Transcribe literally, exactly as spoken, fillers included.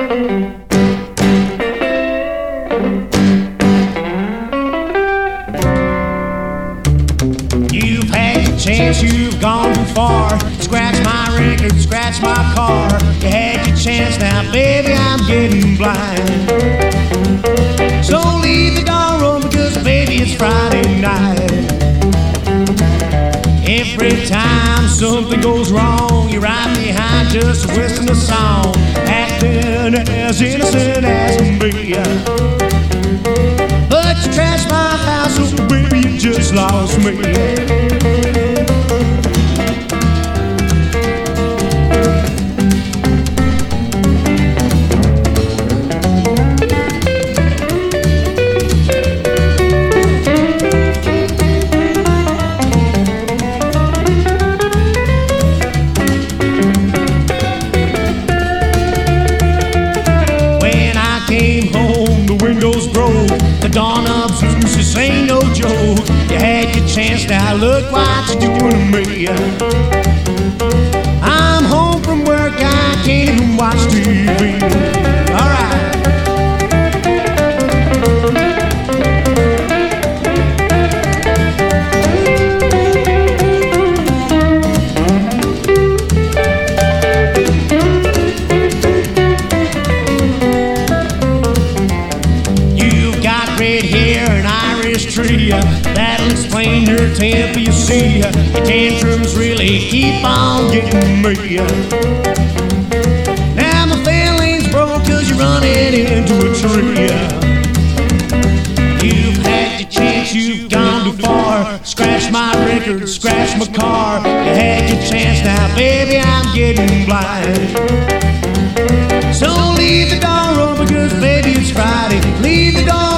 You've had your chance, you've gone too far. Scratch my record, scratch my car. You had your chance, now baby I'm getting blind. So leave the door open because baby it's Friday night. Every time something goes wrong, you're right behind just whistling a song, acting as innocent as can be. But you trashed my house, so baby you just lost me. Came home, the windows broke. The dawn of Zeus, this ain't no joke. You had your chance, now look what you're doing to me. I'm home from work, I can't even watch T V. Alright. Red hair and Irish tree, that'll explain your temper, you see. Your tantrums really keep on getting me. Now my feelings broke cause you're running into a tree. You've had your chance, you've gone too far. Scratch my record, scratch my car. You had your chance, now baby I'm getting blind. So leave the door open cause baby it's Friday. Leave the door